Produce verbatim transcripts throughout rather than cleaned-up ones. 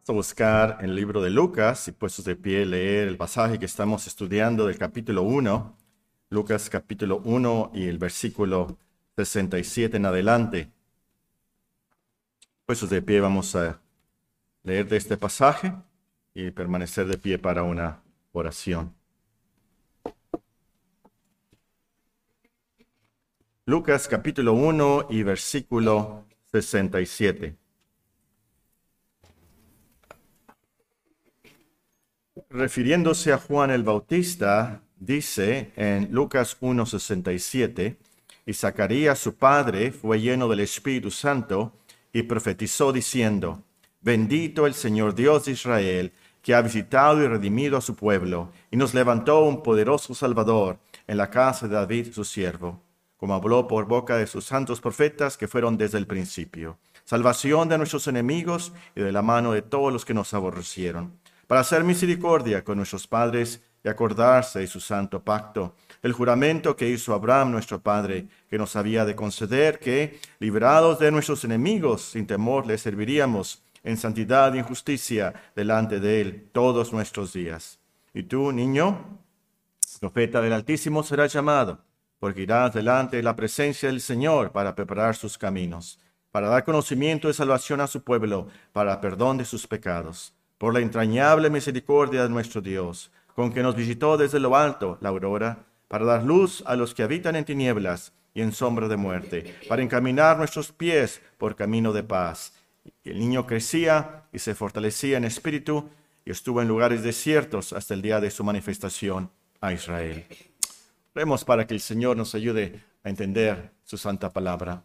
Vamos a buscar en el libro de Lucas y puestos de pie leer el pasaje que estamos estudiando del capítulo uno. Lucas capítulo uno y el versículo sesenta y siete en adelante. Puestos de pie vamos a leer de este pasaje y permanecer de pie para una oración. Lucas capítulo uno y versículo sesenta y siete. Refiriéndose a Juan el Bautista, dice en Lucas uno sesenta y siete, y Zacarías su padre fue lleno del Espíritu Santo y profetizó diciendo, bendito el Señor Dios de Israel, que ha visitado y redimido a su pueblo, y nos levantó un poderoso Salvador en la casa de David su siervo, como habló por boca de sus santos profetas que fueron desde el principio, salvación de nuestros enemigos y de la mano de todos los que nos aborrecieron, para hacer misericordia con nuestros padres y acordarse de su santo pacto, el juramento que hizo Abraham nuestro padre, que nos había de conceder que, librados de nuestros enemigos, sin temor le serviríamos en santidad y en justicia delante de él todos nuestros días. Y tú, niño, profeta del Altísimo serás llamado, porque irás delante de la presencia del Señor para preparar sus caminos, para dar conocimiento de salvación a su pueblo, para perdón de sus pecados, por la entrañable misericordia de nuestro Dios, con que nos visitó desde lo alto la aurora, para dar luz a los que habitan en tinieblas y en sombra de muerte, para encaminar nuestros pies por camino de paz. Y el niño crecía y se fortalecía en espíritu y estuvo en lugares desiertos hasta el día de su manifestación a Israel. Oremos para que el Señor nos ayude a entender su santa palabra.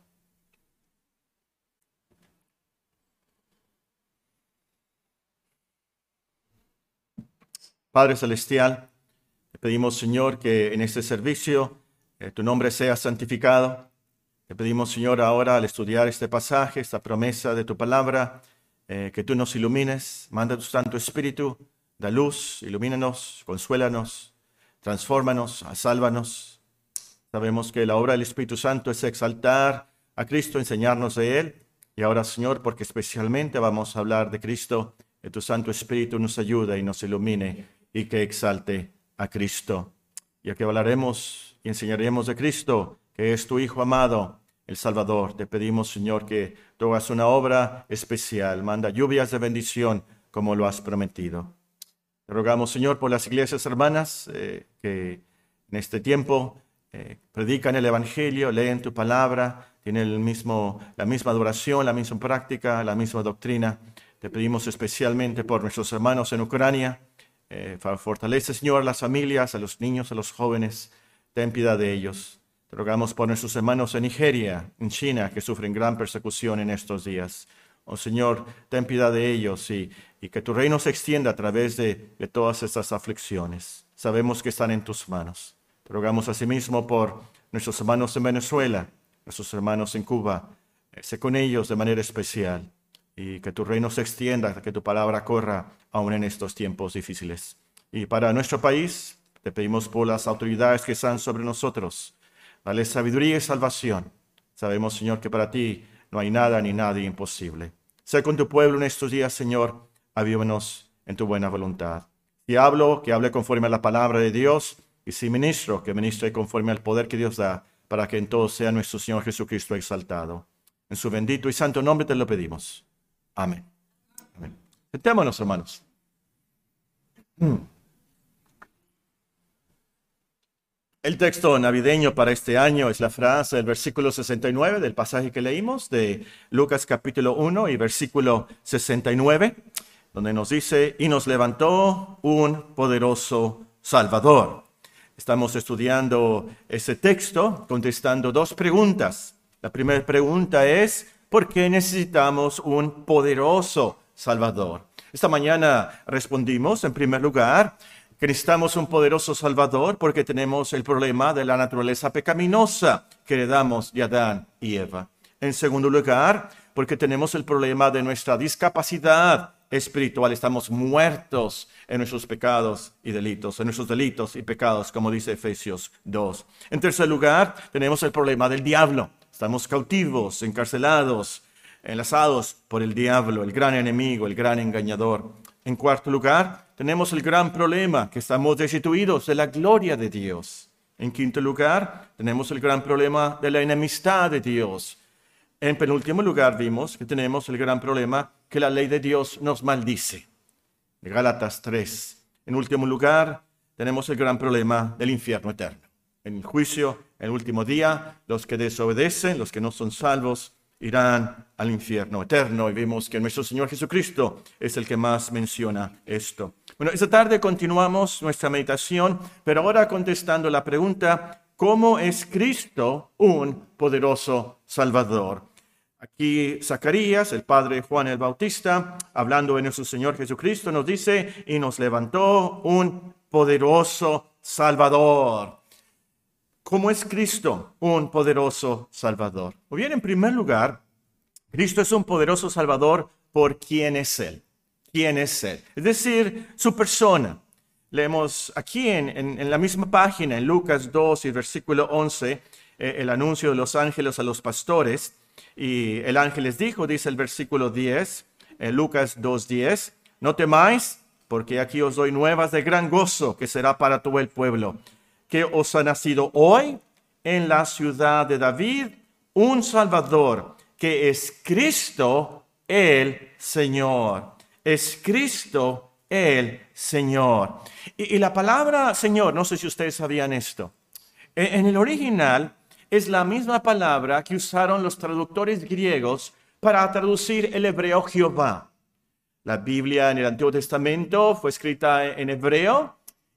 Padre Celestial, te pedimos, Señor, que en este servicio eh, tu nombre sea santificado. Te pedimos, Señor, ahora al estudiar este pasaje, esta promesa de tu palabra, eh, que tú nos ilumines, manda tu Santo Espíritu, da luz, ilumínanos, consuélanos, transfórmanos, sálvanos. Sabemos que la obra del Espíritu Santo es exaltar a Cristo, enseñarnos de Él. Y ahora, Señor, porque especialmente vamos a hablar de Cristo, que tu Santo Espíritu nos ayude y nos ilumine y que exalte a Cristo. Ya que hablaremos y enseñaremos de Cristo, que es tu Hijo amado, el Salvador, te pedimos, Señor, que tú hagas una obra especial. Manda lluvias de bendición como lo has prometido. Te rogamos, Señor, por las iglesias hermanas eh, que en este tiempo eh, predican el Evangelio, leen tu palabra, tienen el mismo, la misma adoración, la misma práctica, la misma doctrina. Te pedimos especialmente por nuestros hermanos en Ucrania. Eh, fortalece, Señor, a las familias, a los niños, a los jóvenes. Ten piedad de ellos. Te rogamos por nuestros hermanos en Nigeria, en China, que sufren gran persecución en estos días. Oh Señor, ten piedad de ellos y, y que tu reino se extienda a través de, de todas estas aflicciones. Sabemos que están en tus manos. Te rogamos asimismo por nuestros hermanos en Venezuela, nuestros hermanos en Cuba. Eh, sé con ellos de manera especial. Y que tu reino se extienda, que tu palabra corra aún en estos tiempos difíciles. Y para nuestro país, te pedimos por las autoridades que están sobre nosotros. Dale sabiduría y salvación. Sabemos, Señor, que para ti no hay nada ni nadie imposible. Sé con tu pueblo en estos días, Señor. Avívanos en tu buena voluntad. Si hablo, que hable conforme a la palabra de Dios. Y si ministro, que ministre conforme al poder que Dios da, para que en todo sea nuestro Señor Jesucristo exaltado. En su bendito y santo nombre te lo pedimos. Amén. Amén. Sentémonos, hermanos. El texto navideño para este año es la frase del versículo sesenta y nueve del pasaje que leímos de Lucas capítulo uno y versículo sesenta y nueve, donde nos dice, y nos levantó un poderoso Salvador. Estamos estudiando ese texto contestando dos preguntas. La primera pregunta es, ¿por qué necesitamos un poderoso Salvador? Esta mañana respondimos, en primer lugar, que necesitamos un poderoso Salvador porque tenemos el problema de la naturaleza pecaminosa que heredamos de Adán y Eva. En segundo lugar, porque tenemos el problema de nuestra discapacidad espiritual. Estamos muertos en nuestros pecados y delitos, en nuestros delitos y pecados, como dice Efesios dos. En tercer lugar, tenemos el problema del diablo. Estamos cautivos, encarcelados, enlazados por el diablo, el gran enemigo, el gran engañador. En cuarto lugar, tenemos el gran problema, que estamos destituidos de la gloria de Dios. En quinto lugar, tenemos el gran problema de la enemistad de Dios. En penúltimo lugar, vimos que tenemos el gran problema que la ley de Dios nos maldice. De Gálatas tres. En último lugar, tenemos el gran problema del infierno eterno. En el juicio, en el último día, los que desobedecen, los que no son salvos, irán al infierno eterno. Y vimos que nuestro Señor Jesucristo es el que más menciona esto. Bueno, esta tarde continuamos nuestra meditación, pero ahora contestando la pregunta, ¿cómo es Cristo un poderoso Salvador? Aquí Zacarías, el padre Juan el Bautista, hablando de nuestro Señor Jesucristo, nos dice, y nos levantó un poderoso Salvador. ¿Cómo es Cristo un poderoso Salvador? Muy bien, en primer lugar, Cristo es un poderoso Salvador por quién es Él. ¿Quién es Él? Es decir, su persona. Leemos aquí en, en, en la misma página, en Lucas dos y versículo once, eh, el anuncio de los ángeles a los pastores. Y el ángel les dijo, dice el versículo diez, en Lucas dos diez, no temáis, porque aquí os doy nuevas de gran gozo, que será para todo el pueblo, que os ha nacido hoy en la ciudad de David un Salvador, que es Cristo el Señor. Es Cristo el Señor. Y, y la palabra Señor, no sé si ustedes sabían esto, en, en el original es la misma palabra que usaron los traductores griegos para traducir el hebreo Jehová. La Biblia en el Antiguo Testamento fue escrita en hebreo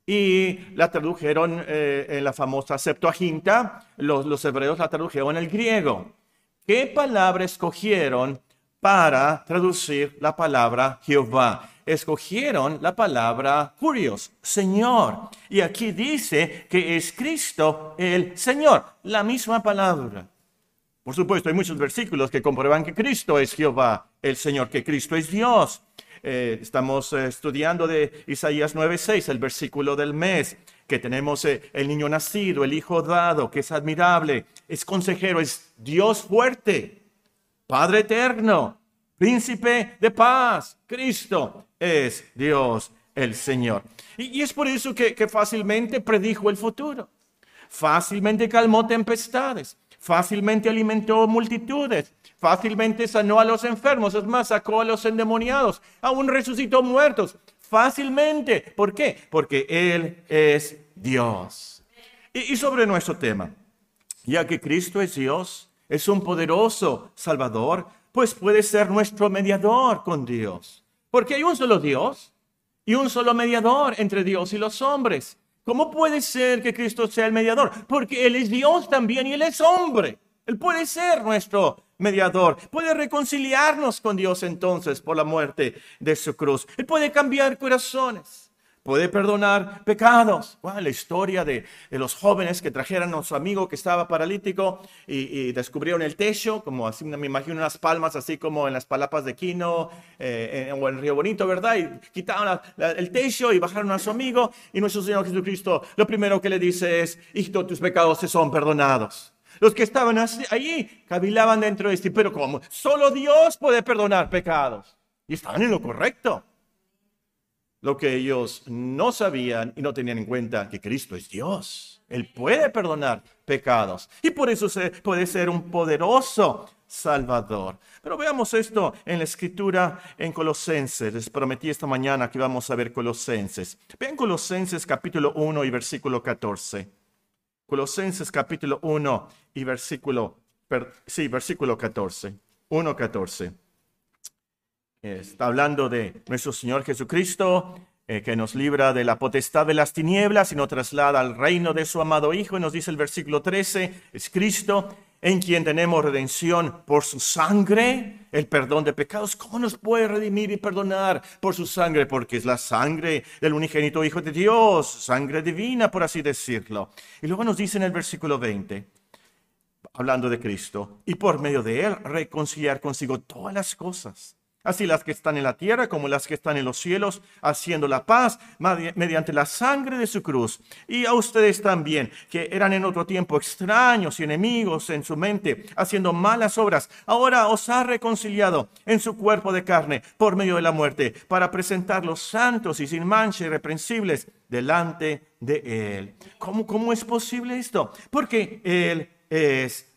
y la tradujeron eh, en la famosa Septuaginta. Los, los hebreos la tradujeron en el griego. ¿Qué palabra escogieron para traducir la palabra Jehová? Escogieron la palabra Kurios, Señor. Y aquí dice que es Cristo el Señor, la misma palabra. Por supuesto, hay muchos versículos que comprueban que Cristo es Jehová, el Señor, que Cristo es Dios. Eh, estamos eh, estudiando de Isaías nueve seis, el versículo del mes, que tenemos eh, el niño nacido, el hijo dado, que es admirable, es consejero, es Dios fuerte, Padre eterno, Príncipe de paz. Cristo es Dios el Señor. Y, y es por eso que, que fácilmente predijo el futuro. Fácilmente calmó tempestades. Fácilmente alimentó multitudes. Fácilmente sanó a los enfermos. Es más, sacó a los endemoniados. Aún resucitó muertos. Fácilmente. ¿Por qué? Porque Él es Dios. Y, y sobre nuestro tema, ya que Cristo es Dios, es un poderoso Salvador, pues puede ser nuestro mediador con Dios. Porque hay un solo Dios y un solo mediador entre Dios y los hombres. ¿Cómo puede ser que Cristo sea el mediador? Porque Él es Dios también y Él es hombre. Él puede ser nuestro mediador. Puede reconciliarnos con Dios entonces por la muerte de su cruz. Él puede cambiar corazones. Puede perdonar pecados. Bueno, la historia de, de los jóvenes que trajeron a su amigo que estaba paralítico y, y descubrieron el techo, como así, me imagino unas palmas así como en las palapas de Quino eh, en, o en Río Bonito, ¿verdad? Y quitaron la, la, el techo y bajaron a su amigo y nuestro Señor Jesucristo lo primero que le dice es, hijo, tus pecados te son perdonados. Los que estaban así, allí cavilaban dentro de sí, pero ¿cómo? Solo Dios puede perdonar pecados. Y estaban en lo correcto. Lo que ellos no sabían y no tenían en cuenta que Cristo es Dios. Él puede perdonar pecados y por eso se puede ser un poderoso Salvador. Pero veamos esto en la Escritura en Colosenses. Les prometí esta mañana que vamos a ver Colosenses. Vean Colosenses capítulo uno y versículo catorce. Colosenses capítulo uno y versículo, per, sí, versículo catorce. uno catorce. Está hablando de nuestro Señor Jesucristo, eh, que nos libra de la potestad de las tinieblas y nos traslada al reino de su amado Hijo. Y nos dice el versículo trece, es Cristo en quien tenemos redención por su sangre, el perdón de pecados. ¿Cómo nos puede redimir y perdonar por su sangre? Porque es la sangre del unigénito Hijo de Dios, sangre divina, por así decirlo. Y luego nos dice en el versículo veinte, hablando de Cristo, y por medio de Él reconciliar consigo todas las cosas, así las que están en la tierra como las que están en los cielos, haciendo la paz mediante la sangre de su cruz. Y a ustedes también, que eran en otro tiempo extraños y enemigos en su mente, haciendo malas obras, ahora os ha reconciliado en su cuerpo de carne por medio de la muerte, para presentarlos santos y sin mancha, irreprensibles, delante de Él. ¿Cómo, cómo es posible esto? Porque Él es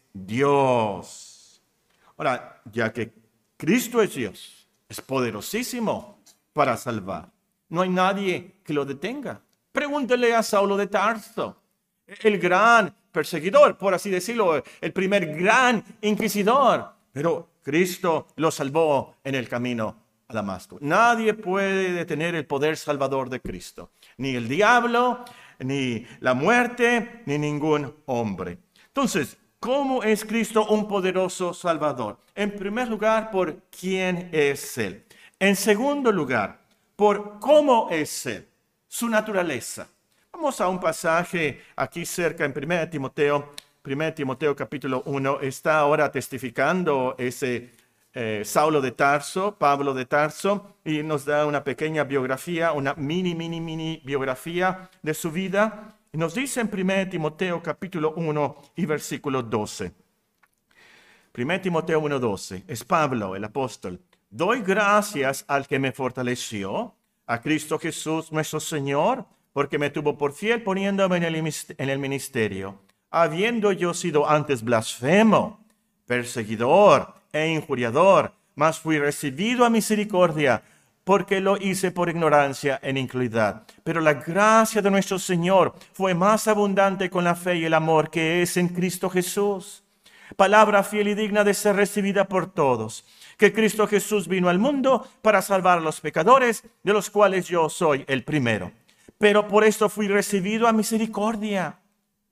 Dios. Ahora, ya que Cristo es Dios, es poderosísimo para salvar. No hay nadie que lo detenga. Pregúntele a Saulo de Tarso, el gran perseguidor, por así decirlo, el primer gran inquisidor. Pero Cristo lo salvó en el camino a Damasco. Nadie puede detener el poder salvador de Cristo. Ni el diablo, ni la muerte, ni ningún hombre. Entonces, ¿cómo es Cristo un poderoso Salvador? En primer lugar, por quién es Él. En segundo lugar, por cómo es Él, su naturaleza. Vamos a un pasaje aquí cerca en primera de Timoteo. primera de Timoteo capítulo uno está ahora testificando ese eh, Saulo de Tarso, Pablo de Tarso, y nos da una pequeña biografía, una mini, mini, mini biografía de su vida. Y nos dice en primera de Timoteo capítulo uno y versículo doce. primera de Timoteo uno, doce. Es Pablo, el apóstol. Doy gracias al que me fortaleció, a Cristo Jesús nuestro Señor, porque me tuvo por fiel poniéndome en el, en el ministerio, habiendo yo sido antes blasfemo, perseguidor e injuriador, mas fui recibido a misericordia, porque lo hice por ignorancia e iniquidad. Pero la gracia de nuestro Señor fue más abundante con la fe y el amor que es en Cristo Jesús. Palabra fiel y digna de ser recibida por todos, que Cristo Jesús vino al mundo para salvar a los pecadores, de los cuales yo soy el primero. Pero por esto fui recibido a misericordia,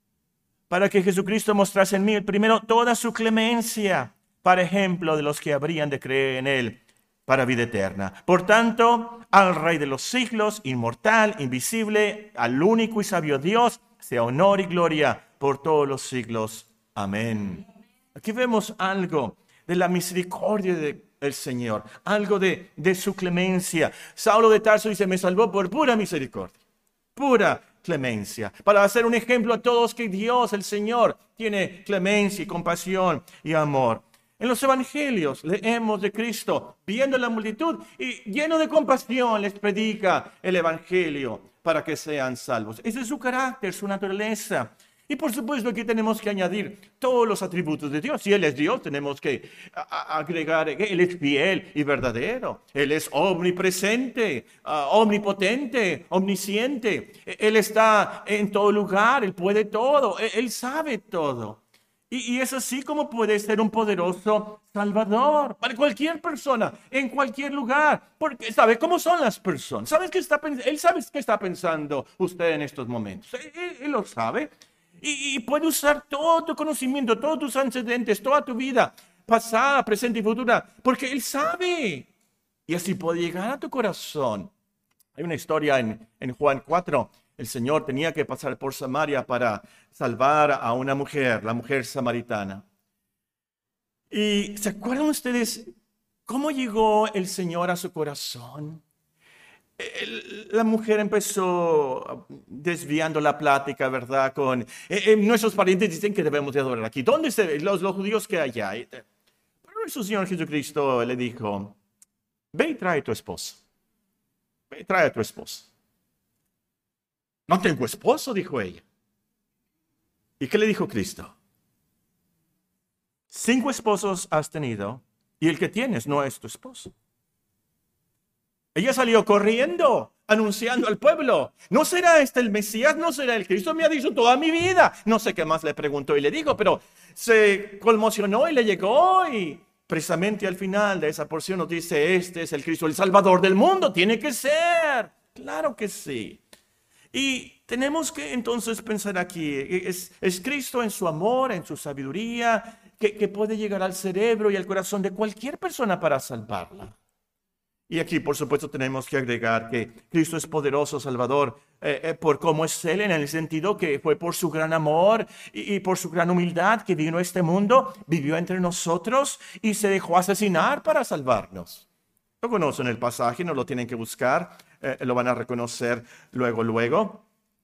para que Jesucristo mostrase en mí el primero toda su clemencia, para ejemplo de los que habrían de creer en Él, para vida eterna. Por tanto, al Rey de los siglos, inmortal, invisible, al único y sabio Dios, sea honor y gloria por todos los siglos. Amén. Aquí vemos algo de la misericordia del Señor, algo de, de su clemencia. Saulo de Tarso dice, me salvó por pura misericordia, pura clemencia, para hacer un ejemplo a todos que Dios, el Señor, tiene clemencia y compasión y amor. En los evangelios leemos de Cristo viendo la multitud y lleno de compasión les predica el evangelio para que sean salvos. Ese es su carácter, su naturaleza. Y por supuesto aquí tenemos que añadir todos los atributos de Dios. Si Él es Dios, tenemos que agregar que Él es fiel y verdadero. Él es omnipresente, uh, omnipotente, omnisciente. Él está en todo lugar, Él puede todo, Él, él sabe todo. Y, y es así como puede ser un poderoso Salvador para cualquier persona, en cualquier lugar. Porque sabe cómo son las personas. ¿Sabes qué está, él sabe qué está pensando usted en estos momentos. Él, él, él lo sabe. Y, y puede usar todo tu conocimiento, todos tus antecedentes, toda tu vida, pasada, presente y futura, porque Él sabe. Y así puede llegar a tu corazón. Hay una historia en, en Juan cuatro. El Señor tenía que pasar por Samaria para salvar a una mujer, la mujer samaritana. ¿Y se acuerdan ustedes cómo llegó el Señor a su corazón? La mujer empezó desviando la plática, ¿verdad? Con, eh, eh, nuestros parientes dicen que debemos de adorar aquí. ¿Dónde se los, los judíos que hay allá? Pero nuestro Señor Jesucristo le dijo, ve y trae a tu esposo. Ve y trae a tu esposo. No tengo esposo, dijo ella. ¿Y qué le dijo Cristo? Cinco esposos has tenido y el que tienes no es tu esposo. Ella salió corriendo, anunciando al pueblo, ¿no será este el Mesías? ¿No será el Cristo? Me ha dicho toda mi vida. No sé qué más le preguntó y le dijo, pero se conmocionó y le llegó y precisamente al final de esa porción nos dice, este es el Cristo, el Salvador del mundo. Tiene que ser. Claro que sí. Y tenemos que entonces pensar aquí, es, es Cristo en su amor, en su sabiduría, que, que puede llegar al cerebro y al corazón de cualquier persona para salvarla. Y aquí, por supuesto, tenemos que agregar que Cristo es poderoso Salvador eh, eh, por cómo es Él, en el sentido que fue por su gran amor y, y por su gran humildad que vino a este mundo, vivió entre nosotros y se dejó asesinar para salvarnos. Lo conocen el pasaje, no lo tienen que buscar, eh, lo van a reconocer luego, luego.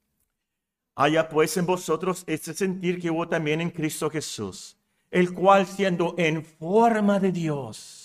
Haya pues en vosotros este sentir que hubo también en Cristo Jesús, el cual siendo en forma de Dios,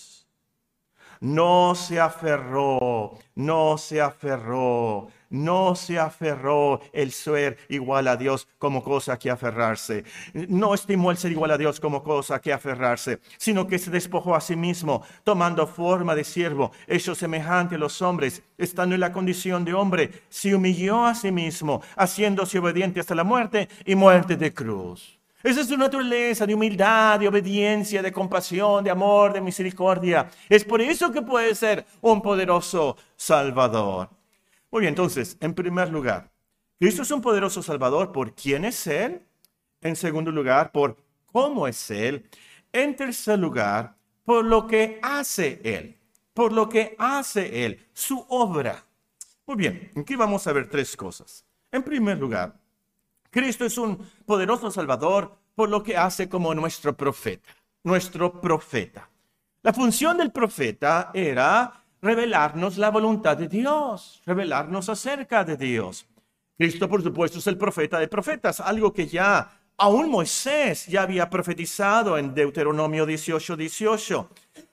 no se aferró, no se aferró, no se aferró el ser igual a Dios como cosa que aferrarse. No estimó el ser igual a Dios como cosa que aferrarse, sino que se despojó a sí mismo, tomando forma de siervo, hecho semejante a los hombres, estando en la condición de hombre, se humilló a sí mismo, haciéndose obediente hasta la muerte y muerte de cruz. Esa es su naturaleza de humildad, de obediencia, de compasión, de amor, de misericordia. Es por eso que puede ser un poderoso Salvador. Muy bien, entonces, en primer lugar, Cristo es un poderoso Salvador por quién es Él. En segundo lugar, por cómo es Él. En tercer lugar, por lo que hace Él. Por lo que hace Él, su obra. Muy bien, aquí vamos a ver tres cosas. En primer lugar, Cristo es un poderoso Salvador por lo que hace como nuestro profeta, nuestro profeta. La función del profeta era revelarnos la voluntad de Dios, revelarnos acerca de Dios. Cristo, por supuesto, es el profeta de profetas, algo que ya aún Moisés ya había profetizado en Deuteronomio dieciocho, dieciocho.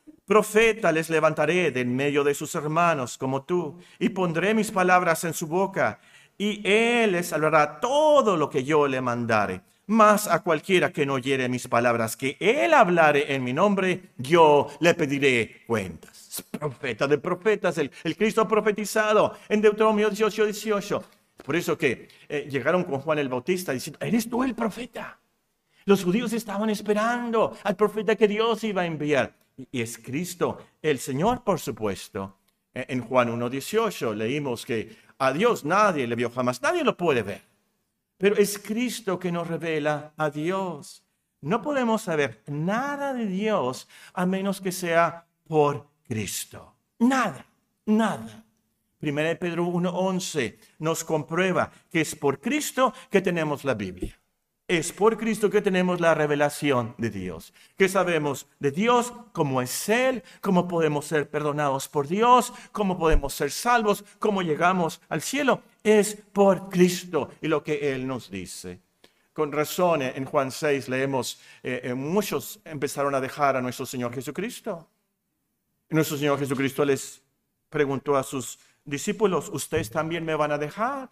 Profeta les levantaré de en medio de sus hermanos como tú, y pondré mis palabras en su boca, y él les hablará todo lo que yo le mandare. Mas a cualquiera que no oyere mis palabras que él hablare en mi nombre, yo le pediré cuentas. Profeta de profetas, el, el Cristo profetizado en Deuteronomio dieciocho, dieciocho. Por eso que eh, llegaron con Juan el Bautista diciendo, ¿eres tú el profeta? Los judíos estaban esperando al profeta que Dios iba a enviar. Y, y es Cristo, el Señor, por supuesto. Eh, en Juan uno, dieciocho leímos que a Dios nadie le vio jamás, nadie lo puede ver. Pero es Cristo que nos revela a Dios. No podemos saber nada de Dios a menos que sea por Cristo. Nada, nada. Primera de Pedro uno, once nos comprueba que es por Cristo que tenemos la Biblia. Es por Cristo que tenemos la revelación de Dios. Que sabemos de Dios, cómo es Él, cómo podemos ser perdonados por Dios, cómo podemos ser salvos, cómo llegamos al cielo. Es por Cristo y lo que Él nos dice. Con razón, en Juan seis leemos, eh, eh, muchos empezaron a dejar a nuestro Señor Jesucristo. Y nuestro Señor Jesucristo les preguntó a sus discípulos, ¿ustedes también me van a dejar?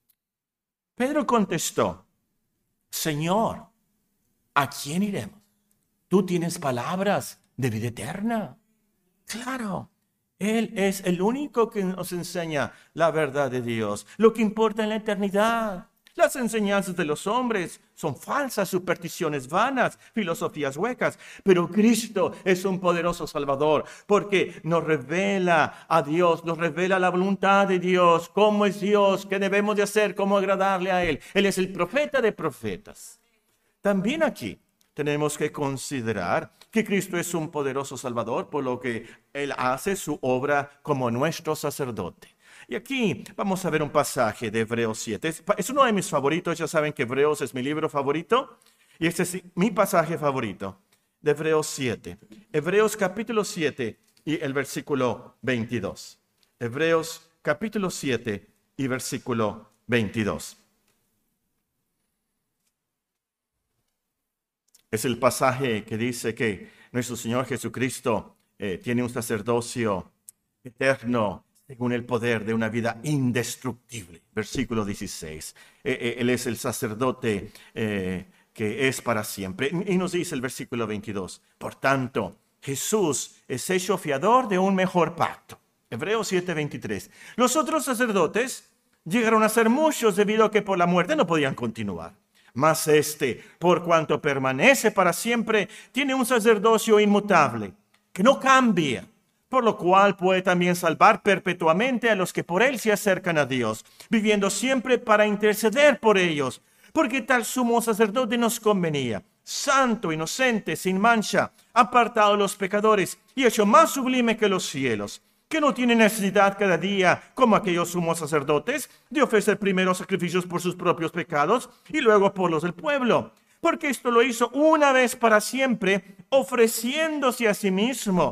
Pedro contestó, Señor, ¿a quién iremos? Tú tienes palabras de vida eterna. Claro, Él es el único que nos enseña la verdad de Dios, lo que importa en la eternidad. Las enseñanzas de los hombres son falsas, supersticiones vanas, filosofías huecas. Pero Cristo es un poderoso Salvador porque nos revela a Dios, nos revela la voluntad de Dios, cómo es Dios, qué debemos de hacer, cómo agradarle a Él. Él es el profeta de profetas. También aquí tenemos que considerar que Cristo es un poderoso Salvador por lo que Él hace su obra como nuestro sacerdote. Y aquí vamos a ver un pasaje de Hebreos siete. Es, es uno de mis favoritos, ya saben que Hebreos es mi libro favorito. Y este es mi pasaje favorito, de Hebreos siete. Hebreos capítulo siete y el versículo veintidós. Hebreos capítulo siete y versículo veintidós. Es el pasaje que dice que nuestro Señor Jesucristo eh, tiene un sacerdocio eterno, según el poder de una vida indestructible. Versículo dieciséis. Eh, eh, él es el sacerdote eh, que es para siempre. Y nos dice el versículo veintidós. Por tanto, Jesús es hecho fiador de un mejor pacto. Hebreos siete, veintitrés. Los otros sacerdotes llegaron a ser muchos debido a que por la muerte no podían continuar. Mas este, por cuanto permanece para siempre, tiene un sacerdocio inmutable, que no cambia. Por lo cual puede también salvar perpetuamente a los que por él se acercan a Dios, viviendo siempre para interceder por ellos, porque tal sumo sacerdote nos convenía, santo, inocente, sin mancha, apartado de los pecadores y hecho más sublime que los cielos, que no tiene necesidad cada día, como aquellos sumos sacerdotes, de ofrecer primero sacrificios por sus propios pecados y luego por los del pueblo, porque esto lo hizo una vez para siempre, ofreciéndose a sí mismo.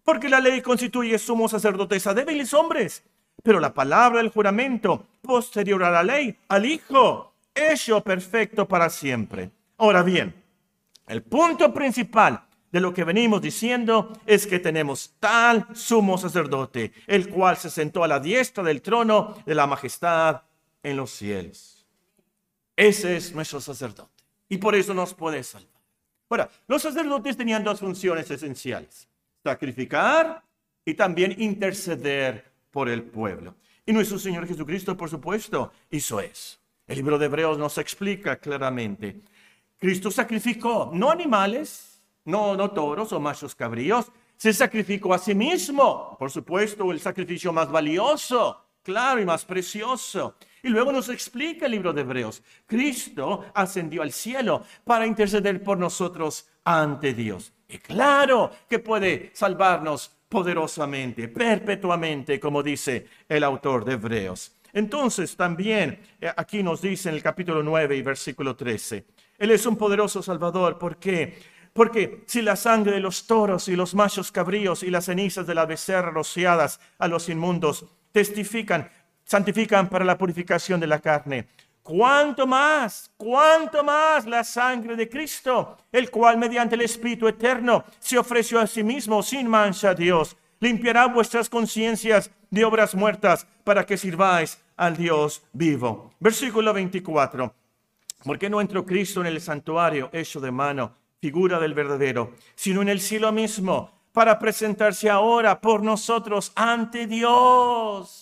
porque la ley constituye sumos sacerdotes a débiles hombres, pero la palabra del juramento, posterior a la ley, al Hijo, hecho perfecto para siempre. Ahora bien, el punto principal de lo que venimos diciendo es que tenemos tal sumo sacerdote, el cual se sentó a la diestra del trono de la majestad en los cielos. Ese es nuestro sacerdote y por eso nos puede salvar. Ahora, los sacerdotes tenían dos funciones esenciales: sacrificar y también interceder por el pueblo. Y nuestro Señor Jesucristo, por supuesto, hizo eso. El libro de Hebreos nos explica claramente. Cristo sacrificó, no animales, no, no toros o machos cabríos, se sacrificó a sí mismo. Por supuesto, el sacrificio más valioso, claro, y más precioso. Y luego nos explica el libro de Hebreos. Cristo ascendió al cielo para interceder por nosotros ante Dios. Y claro que puede salvarnos poderosamente, perpetuamente, como dice el autor de Hebreos. Entonces también aquí nos dice en el capítulo nueve y versículo trece, Él es un poderoso Salvador. ¿Por qué? Porque si la sangre de los toros y los machos cabríos y las cenizas de la becerra rociadas a los inmundos testifican, santifican para la purificación de la carne, ¿cuánto más, cuánto más la sangre de Cristo, el cual mediante el Espíritu eterno se ofreció a sí mismo sin mancha a Dios, limpiará vuestras conciencias de obras muertas para que sirváis al Dios vivo? Versículo veinticuatro. ¿Por qué no entró Cristo en el santuario hecho de mano, figura del verdadero, sino en el cielo mismo, para presentarse ahora por nosotros ante Dios?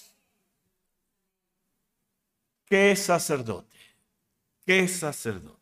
¿Qué sacerdote? ¿Qué sacerdote?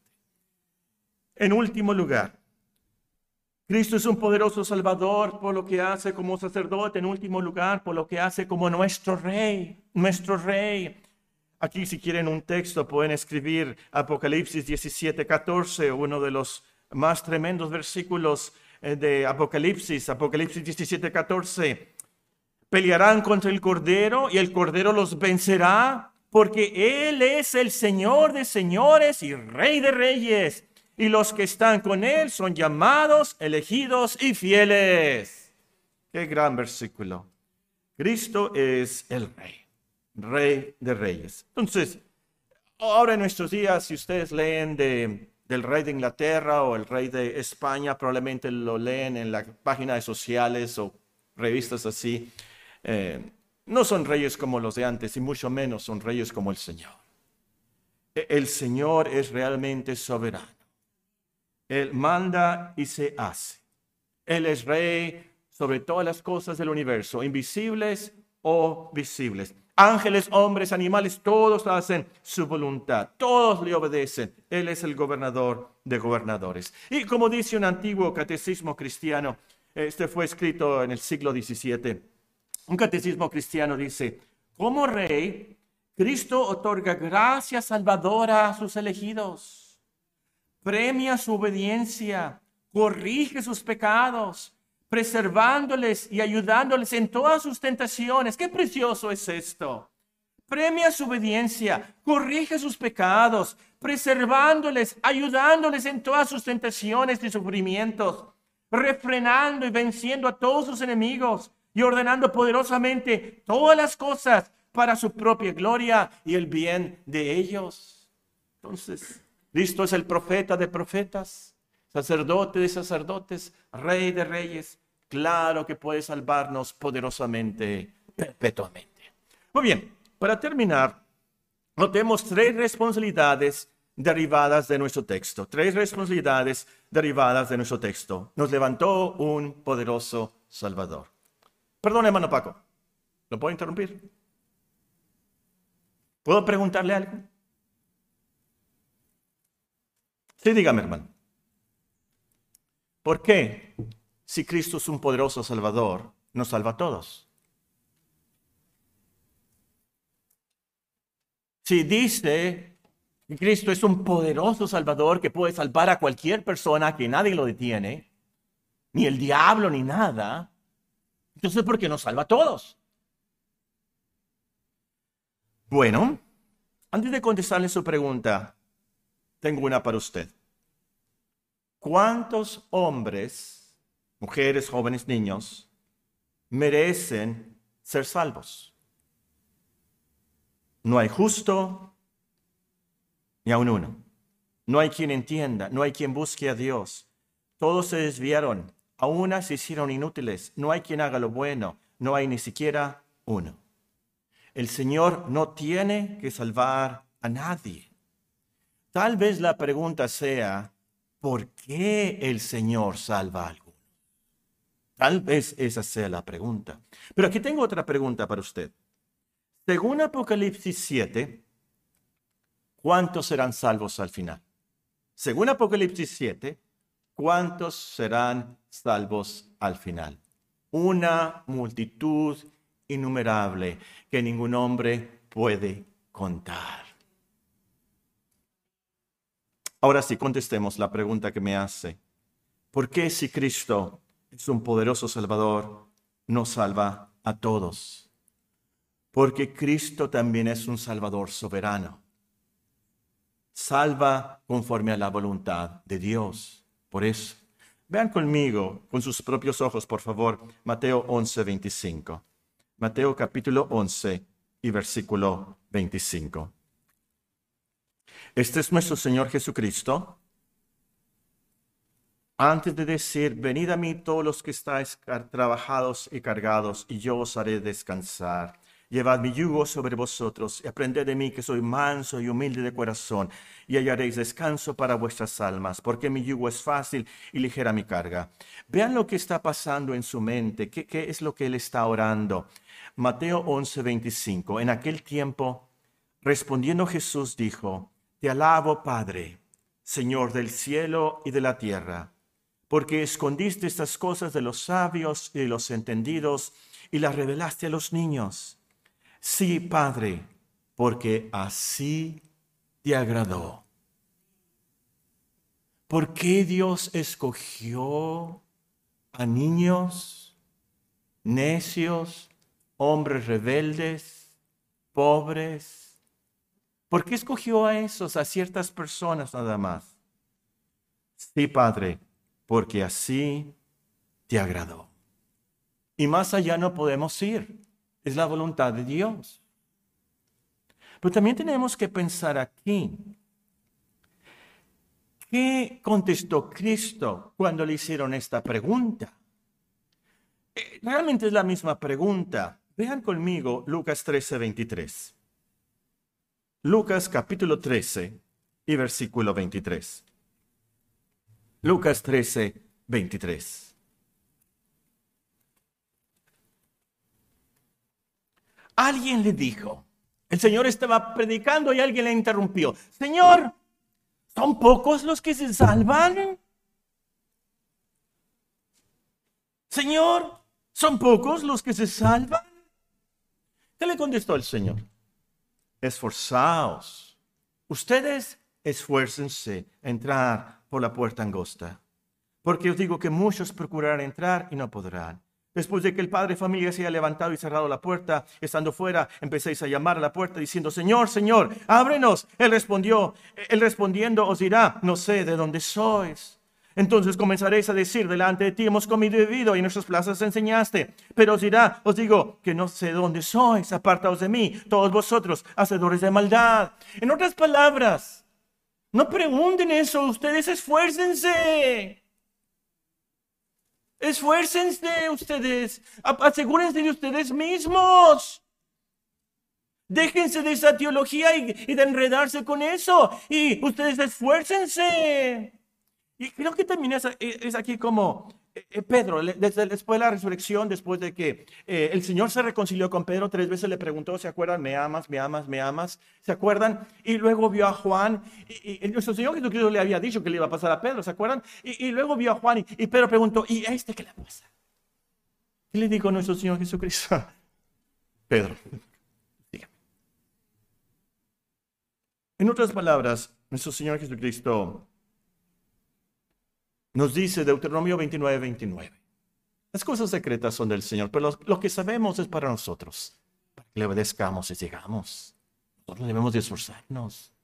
En último lugar, Cristo es un poderoso Salvador por lo que hace como sacerdote. En último lugar, por lo que hace como nuestro Rey, nuestro Rey. Aquí, si quieren un texto, pueden escribir Apocalipsis diecisiete, catorce, uno de los más tremendos versículos de Apocalipsis. Apocalipsis diecisiete, catorce. Pelearán contra el Cordero y el Cordero los vencerá, porque Él es el Señor de señores y Rey de reyes, y los que están con Él son llamados, elegidos y fieles. Qué gran versículo. Cristo es el Rey, Rey de reyes. Entonces, ahora en nuestros días, si ustedes leen de, del Rey de Inglaterra o el Rey de España, probablemente lo leen en la página de sociales o revistas así. Eh, No son reyes como los de antes y mucho menos son reyes como el Señor. El Señor es realmente soberano. Él manda y se hace. Él es rey sobre todas las cosas del universo, invisibles o visibles. Ángeles, hombres, animales, todos hacen su voluntad. Todos le obedecen. Él es el gobernador de gobernadores. Y como dice un antiguo catecismo cristiano, este fue escrito en el siglo diecisiete, un catecismo cristiano dice: como rey, Cristo otorga gracia salvadora a sus elegidos, premia su obediencia, corrige sus pecados, preservándoles y ayudándoles en todas sus tentaciones. ¡Qué precioso es esto! Premia su obediencia, corrige sus pecados, preservándoles, ayudándoles en todas sus tentaciones y sufrimientos, refrenando y venciendo a todos sus enemigos, y ordenando poderosamente todas las cosas para su propia gloria y el bien de ellos. Entonces, Cristo es el profeta de profetas, sacerdote de sacerdotes, Rey de reyes. Claro que puede salvarnos poderosamente, perpetuamente. Muy bien, para terminar, notemos tres responsabilidades derivadas de nuestro texto. Tres responsabilidades derivadas de nuestro texto. Nos levantó un poderoso Salvador. Perdón, hermano Paco, ¿lo puedo interrumpir? ¿Puedo preguntarle algo? Sí, dígame, hermano. ¿Por qué, si Cristo es un poderoso Salvador, nos salva a todos? Si dice que Cristo es un poderoso Salvador que puede salvar a cualquier persona, que nadie lo detiene, ni el diablo ni nada, entonces, ¿por qué nos salva a todos? Bueno, antes de contestarle su pregunta, tengo una para usted. ¿Cuántos hombres, mujeres, jóvenes, niños, merecen ser salvos. No hay justo ni aun uno. No hay quien entienda, no hay quien busque a Dios. Todos se desviaron, a unas se hicieron inútiles. No hay quien haga lo bueno, no hay ni siquiera uno. El Señor no tiene que salvar a nadie. Tal vez la pregunta sea, ¿por qué el Señor salva a algunos? Tal vez esa sea la pregunta. Pero aquí tengo otra pregunta para usted. Según Apocalipsis siete, ¿cuántos serán salvos al final? Según Apocalipsis siete, ¿cuántos serán salvos al final? Una multitud innumerable que ningún hombre puede contar. Ahora sí, contestemos la pregunta que me hace. ¿Por qué si Cristo es un poderoso Salvador, no salva a todos? Porque Cristo también es un Salvador soberano. Salva conforme a la voluntad de Dios. Por eso, vean conmigo, con sus propios ojos, por favor, Mateo once, veinticinco. Mateo capítulo once y versículo veinticinco. Este es nuestro Señor Jesucristo. Antes de decir, venid a mí todos los que estáis trabajados y cargados, y yo os haré descansar. Llevad mi yugo sobre vosotros y aprended de mí, que soy manso y humilde de corazón, y hallaréis descanso para vuestras almas, porque mi yugo es fácil y ligera mi carga. Vean lo que está pasando en su mente. ¿Qué, qué es lo que él está orando? Mateo once, veinticinco. En aquel tiempo, respondiendo Jesús dijo, te alabo, Padre, Señor del cielo y de la tierra, porque escondiste estas cosas de los sabios y de los entendidos y las revelaste a los niños. Sí, Padre, porque así te agradó. ¿Por qué Dios escogió a niños, necios, hombres rebeldes, pobres? ¿Por qué escogió a esos, a ciertas personas nada más? Sí, Padre, porque así te agradó. Y más allá no podemos ir. Es la voluntad de Dios. Pero también tenemos que pensar aquí. ¿Qué contestó Cristo cuando le hicieron esta pregunta? Realmente es la misma pregunta. Vean conmigo Lucas trece, veintitrés. Lucas capítulo trece y versículo veintitrés. Lucas trece, veintitrés. Alguien le dijo, el Señor estaba predicando y alguien le interrumpió. Señor, ¿son pocos los que se salvan? Señor, ¿son pocos los que se salvan? ¿Qué le contestó el Señor? Esforzaos. Ustedes esfuércense a entrar por la puerta angosta. Porque os digo que muchos procurarán entrar y no podrán. Después de que el padre de familia se haya levantado y cerrado la puerta, estando fuera, empecéis a llamar a la puerta diciendo, Señor, Señor, ábrenos. Él respondió, él respondiendo os dirá, no sé de dónde sois. Entonces comenzaréis a decir, delante de ti hemos comido y bebido y en nuestras plazas enseñaste. Pero os dirá, os digo, que no sé de dónde sois, apartaos de mí, todos vosotros, hacedores de maldad. En otras palabras, no pregunten eso, ustedes esfuércense. Esfuércense ustedes, asegúrense de ustedes mismos. Déjense de esa teología y, y de enredarse con eso. Y ustedes esfuércense. Y creo que también es, es aquí como eh, Pedro, desde, después de la resurrección, después de que eh, el Señor se reconcilió con Pedro, tres veces le preguntó, ¿se acuerdan? ¿Me amas, me amas, me amas? ¿Se acuerdan? Y luego vio a Juan, y, y nuestro Señor Jesucristo le había dicho que le iba a pasar a Pedro, ¿se acuerdan? Y, y luego vio a Juan, y, y Pedro preguntó, ¿y a este qué le pasa? ¿Qué le dijo nuestro Señor Jesucristo? Pedro, dígame. En otras palabras, nuestro Señor Jesucristo nos dice Deuteronomio veintinueve, veintinueve. Las cosas secretas son del Señor, pero lo, lo que sabemos es para nosotros, para que le obedezcamos y sigamos. Nosotros debemos de esforzarnos.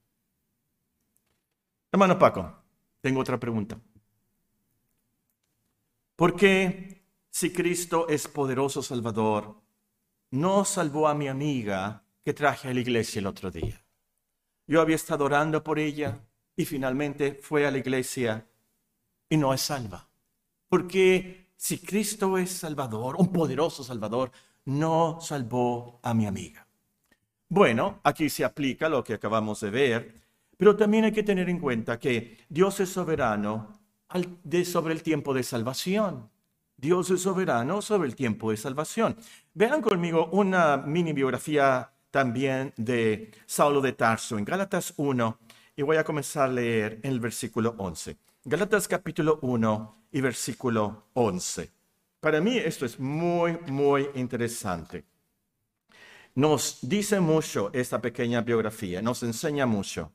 Hermano Paco, tengo otra pregunta. ¿Por qué si Cristo es poderoso Salvador, no salvó a mi amiga que traje a la iglesia el otro día? Yo había estado orando por ella y finalmente fue a la iglesia y no es salva. Porque si Cristo es Salvador, un poderoso Salvador, no salvó a mi amiga. Bueno, aquí se aplica lo que acabamos de ver, pero también hay que tener en cuenta que Dios es soberano al, de, sobre el tiempo de salvación. Dios es soberano sobre el tiempo de salvación. Vean conmigo una mini biografía también de Saulo de Tarso en Gálatas uno, y voy a comenzar a leer en el versículo once. Gálatas capítulo uno y versículo once. Para mí esto es muy, muy interesante. Nos dice mucho esta pequeña biografía, nos enseña mucho.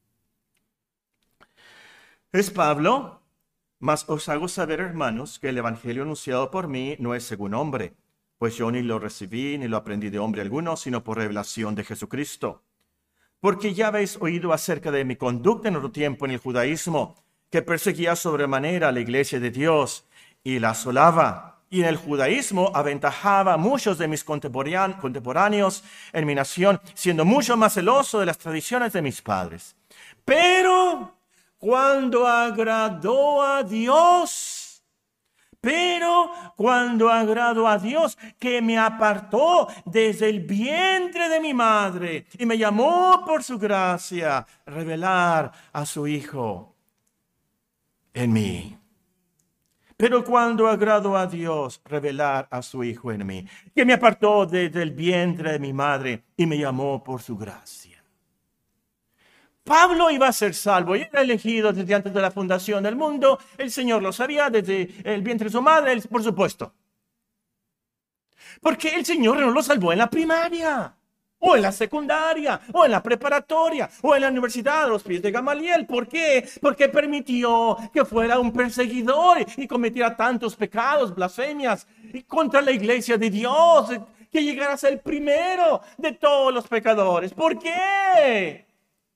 Es Pablo, mas os hago saber, hermanos, que el evangelio anunciado por mí no es según hombre, pues yo ni lo recibí ni lo aprendí de hombre alguno, sino por revelación de Jesucristo. Porque ya habéis oído acerca de mi conducta en otro tiempo en el judaísmo, que perseguía sobremanera a la iglesia de Dios y la asolaba. Y en el judaísmo aventajaba a muchos de mis contemporáneos en mi nación, siendo mucho más celoso de las tradiciones de mis padres. Pero cuando agradó a Dios, pero cuando agradó a Dios, que me apartó desde el vientre de mi madre y me llamó por su gracia, revelar a su Hijo en mí. Pero cuando agradó a Dios revelar a su Hijo en mí, que me apartó desde el vientre de mi madre y me llamó por su gracia. Pablo iba a ser salvo y era elegido desde antes de la fundación del mundo. El Señor lo sabía desde el vientre de su madre, por supuesto. Porque el Señor no lo salvó en la primaria, o en la secundaria, o en la preparatoria, o en la universidad, a los pies de Gamaliel. ¿Por qué? Porque permitió que fuera un perseguidor y cometiera tantos pecados, blasfemias, y contra la iglesia de Dios, que llegara a ser el primero de todos los pecadores. ¿Por qué?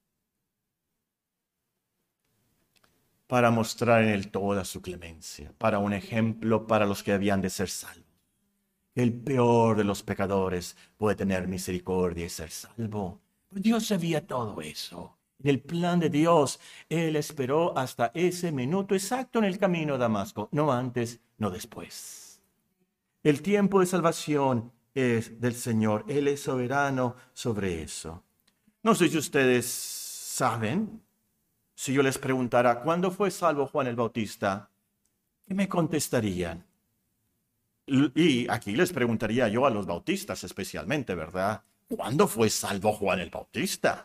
Para mostrar en él toda su clemencia, para un ejemplo para los que habían de ser salvos. El peor de los pecadores puede tener misericordia y ser salvo. Dios sabía todo eso. En el plan de Dios, Él esperó hasta ese minuto exacto en el camino a Damasco, no antes, no después. El tiempo de salvación es del Señor. Él es soberano sobre eso. No sé si ustedes saben, si yo les preguntara, ¿cuándo fue salvo Juan el Bautista? ¿Qué me contestarían? Y aquí les preguntaría yo a los bautistas especialmente, ¿verdad? ¿Cuándo fue salvo Juan el Bautista?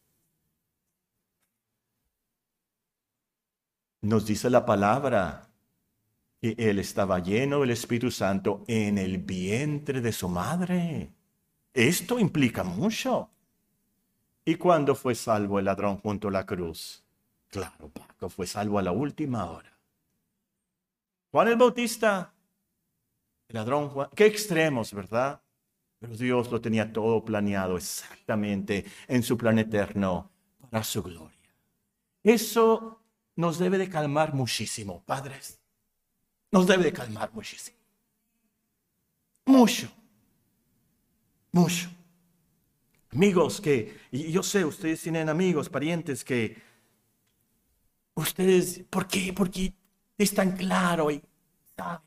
Nos dice la palabra que él estaba lleno del Espíritu Santo en el vientre de su madre. Esto implica mucho. ¿Y cuándo fue salvo el ladrón junto a la cruz? Claro, Paco, fue salvo a la última hora. Juan el Bautista, el ladrón Juan, qué extremos, ¿verdad? Pero Dios lo tenía todo planeado exactamente en su plan eterno para su gloria. Eso nos debe de calmar muchísimo, padres. Nos debe de calmar muchísimo. Mucho. Mucho. Amigos que, y yo sé, ustedes tienen amigos, parientes que, ustedes, ¿por qué? Porque es tan claro y saben.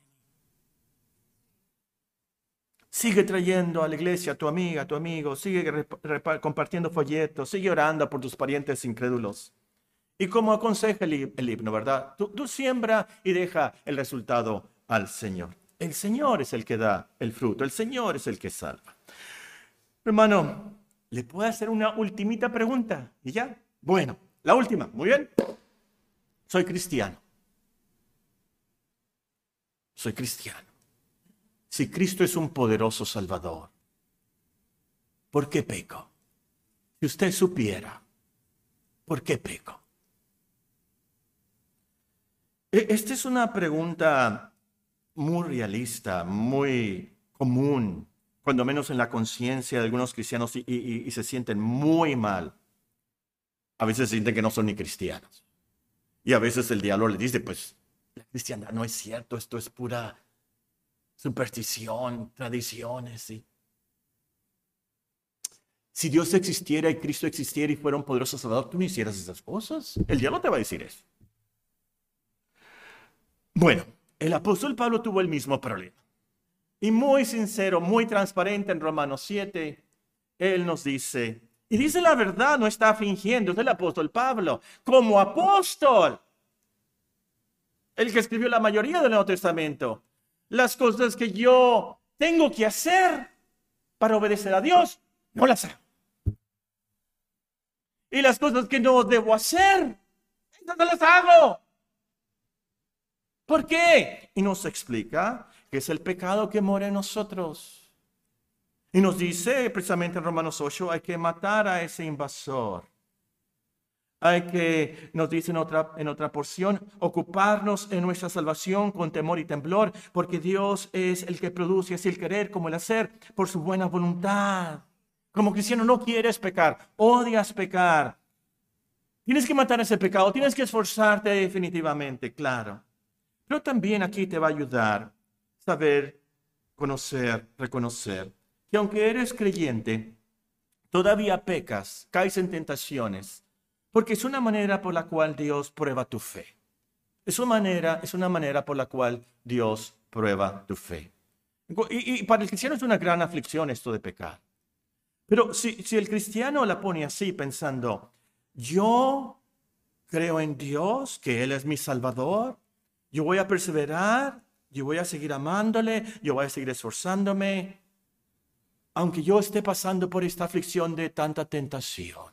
Sigue trayendo a la iglesia a tu amiga, a tu amigo, sigue compartiendo folletos, sigue orando por tus parientes incrédulos. Y como aconseja el, el himno, ¿verdad? Tú, tú siembra y deja el resultado al Señor. El Señor es el que da el fruto, el Señor es el que salva. Hermano, ¿le puedo hacer una ultimita pregunta? ¿Y ya? Bueno, la última, muy bien. Soy cristiano. Soy cristiano. Si Cristo es un poderoso Salvador, ¿por qué peco? Si usted supiera, ¿por qué peco? Esta es una pregunta muy realista, muy común, cuando menos en la conciencia de algunos cristianos, y, y, y se sienten muy mal. A veces sienten que no son ni cristianos. Y a veces el diablo les dice, pues, la cristiandad no es cierto, esto es pura superstición, tradiciones, sí. Si Dios existiera y Cristo existiera y fuera un poderoso Salvador, tú no hicieras esas cosas. El diablo te va a decir eso. Bueno, el apóstol Pablo tuvo el mismo problema. Y muy sincero, muy transparente en Romanos siete, él nos dice, y dice la verdad, no está fingiendo, es el apóstol Pablo, como apóstol, el que escribió la mayoría del Nuevo Testamento, las cosas que yo tengo que hacer para obedecer a Dios, no las hago. Y las cosas que no debo hacer, no las hago. ¿Por qué? Y nos explica que es el pecado que mora en nosotros. Y nos dice precisamente en Romanos ocho, hay que matar a ese invasor. Hay que, nos dice en otra, en otra porción, ocuparnos en nuestra salvación con temor y temblor, porque Dios es el que produce así el querer como el hacer por su buena voluntad. Como cristiano no quieres pecar, odias pecar. Tienes que matar ese pecado, tienes que esforzarte definitivamente, claro. Pero también aquí te va a ayudar saber, conocer, reconocer que aunque eres creyente, todavía pecas, caes en tentaciones, porque es una manera por la cual Dios prueba tu fe. Es una manera, es una manera por la cual Dios prueba tu fe. Y, y para el cristiano es una gran aflicción esto de pecar. Pero si, si el cristiano la pone así pensando, yo creo en Dios, que Él es mi Salvador, yo voy a perseverar, yo voy a seguir amándole, yo voy a seguir esforzándome, aunque yo esté pasando por esta aflicción de tanta tentación.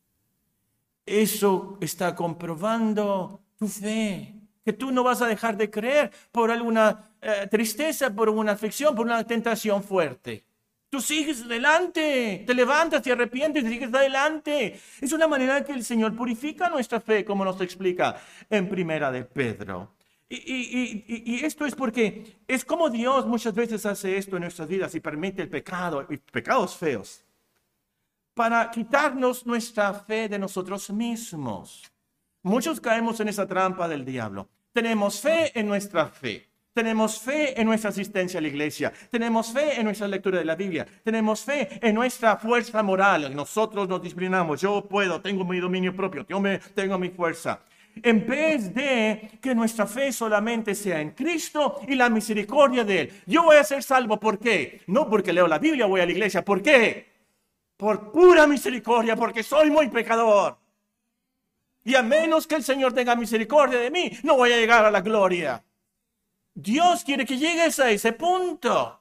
Eso está comprobando tu fe, que tú no vas a dejar de creer por alguna eh, tristeza, por una aflicción, por una tentación fuerte. Tú sigues adelante, te levantas, te arrepientes y sigues adelante. Es una manera que el Señor purifica nuestra fe, como nos explica en Primera de Pedro. Y, y, y, y esto es porque es como Dios muchas veces hace esto en nuestras vidas y permite el pecado, y pecados feos, para quitarnos nuestra fe de nosotros mismos. Muchos caemos en esa trampa del diablo. Tenemos fe en nuestra fe. Tenemos fe en nuestra asistencia a la iglesia. Tenemos fe en nuestra lectura de la Biblia. Tenemos fe en nuestra fuerza moral. Nosotros nos disciplinamos. Yo puedo, tengo mi dominio propio. Yo me, tengo mi fuerza. En vez de que nuestra fe solamente sea en Cristo y la misericordia de Él. Yo voy a ser salvo. ¿Por qué? No porque leo la Biblia, voy a la iglesia. ¿Por qué? Por pura misericordia, porque soy muy pecador. Y a menos que el Señor tenga misericordia de mí, no voy a llegar a la gloria. Dios quiere que llegues a ese punto.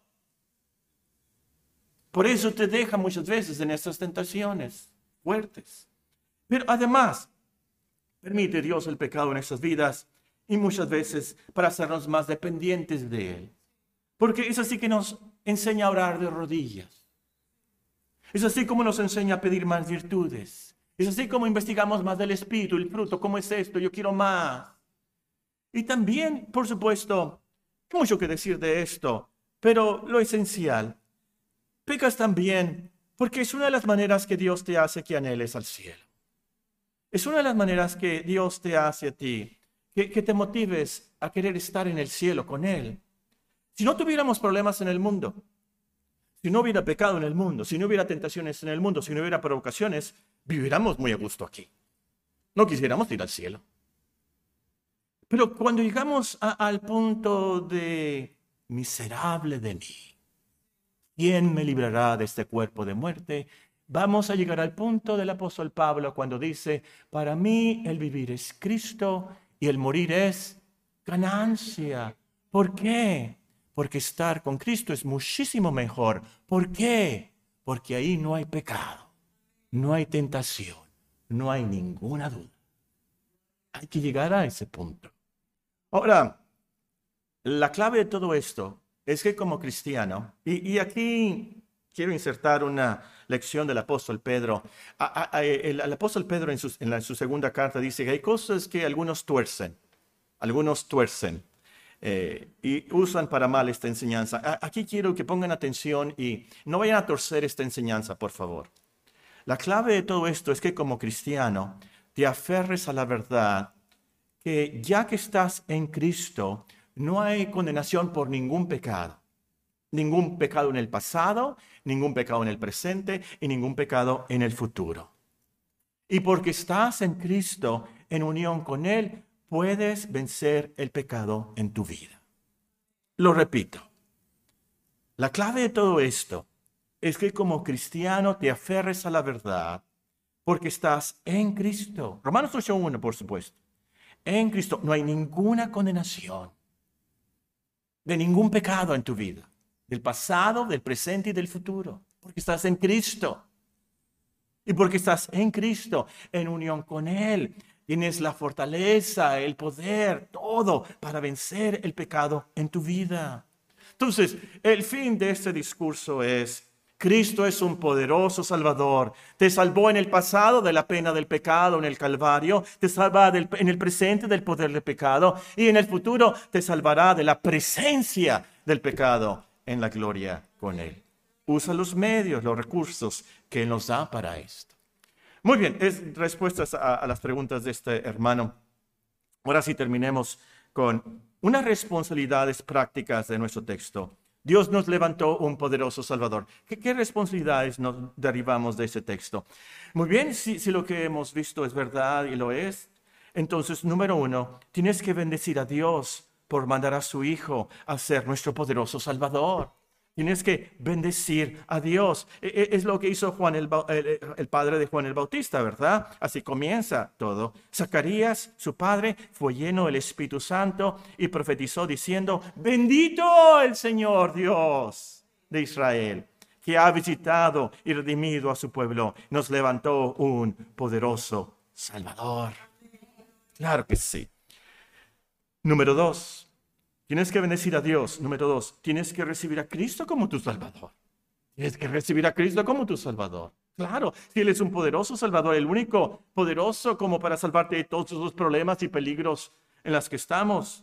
Por eso te deja muchas veces en estas tentaciones fuertes. Pero además, permite Dios el pecado en nuestras vidas y muchas veces para hacernos más dependientes de Él. Porque es así que nos enseña a orar de rodillas. Es así como nos enseña a pedir más virtudes. Es así como investigamos más del Espíritu, el fruto. ¿Cómo es esto? Yo quiero más. Y también, por supuesto, mucho que decir de esto, pero lo esencial, pecas también porque es una de las maneras que Dios te hace que anheles al cielo. Es una de las maneras que Dios te hace a ti, que, que te motives a querer estar en el cielo con Él. Si no tuviéramos problemas en el mundo, si no hubiera pecado en el mundo, si no hubiera tentaciones en el mundo, si no hubiera provocaciones, viviéramos muy a gusto aquí. No quisiéramos ir al cielo. Pero cuando llegamos a, al punto de miserable de mí, ¿quién me librará de este cuerpo de muerte? Vamos a llegar al punto del apóstol Pablo cuando dice, para mí el vivir es Cristo y el morir es ganancia. ¿Por qué? Porque estar con Cristo es muchísimo mejor. ¿Por qué? Porque ahí no hay pecado, no hay tentación, no hay ninguna duda. Hay que llegar a ese punto. Ahora, la clave de todo esto es que como cristiano, y, y aquí quiero insertar una lección del apóstol Pedro. A, a, a, el, el apóstol Pedro en su, en, la, en su segunda carta dice que hay cosas que algunos tuercen, algunos tuercen eh, y usan para mal esta enseñanza. A, aquí quiero que pongan atención y no vayan a torcer esta enseñanza, por favor. La clave de todo esto es que como cristiano te aferres a la verdad que ya que estás en Cristo, no hay condenación por ningún pecado. Ningún pecado en el pasado, ningún pecado en el presente y ningún pecado en el futuro. Y porque estás en Cristo, en unión con Él, puedes vencer el pecado en tu vida. Lo repito. La clave de todo esto es que como cristiano te aferres a la verdad porque estás en Cristo. Romanos ocho uno, por supuesto. En Cristo no hay ninguna condenación de ningún pecado en tu vida, del pasado, del presente y del futuro, porque estás en Cristo. Y porque estás en Cristo, en unión con Él, tienes la fortaleza, el poder, todo para vencer el pecado en tu vida. Entonces, el fin de este discurso es: Cristo es un poderoso Salvador. Te salvó en el pasado de la pena del pecado en el Calvario. Te salva del, en el presente del poder del pecado. Y en el futuro te salvará de la presencia del pecado en la gloria con Él. Usa los medios, los recursos que Él nos da para esto. Muy bien, es respuestas a, a las preguntas de este hermano. Ahora sí terminemos con unas responsabilidades prácticas de nuestro texto. Dios nos levantó un poderoso Salvador. ¿Qué, qué responsabilidades nos derivamos de ese texto? Muy bien, si, si lo que hemos visto es verdad y lo es, entonces, número uno, tienes que bendecir a Dios por mandar a su Hijo a ser nuestro poderoso Salvador. Tienes que bendecir a Dios. Es lo que hizo Juan el, el, el padre de Juan el Bautista, ¿verdad? Así comienza todo. Zacarías, su padre, fue lleno del Espíritu Santo y profetizó diciendo: bendito el Señor Dios de Israel, que ha visitado y redimido a su pueblo. Nos levantó un poderoso Salvador. Claro que sí. Número dos. Tienes que bendecir a Dios. Número dos, tienes que recibir a Cristo como tu Salvador. Tienes que recibir a Cristo como tu Salvador. Claro, si Él es un poderoso Salvador, el único poderoso como para salvarte de todos los problemas y peligros en los que estamos.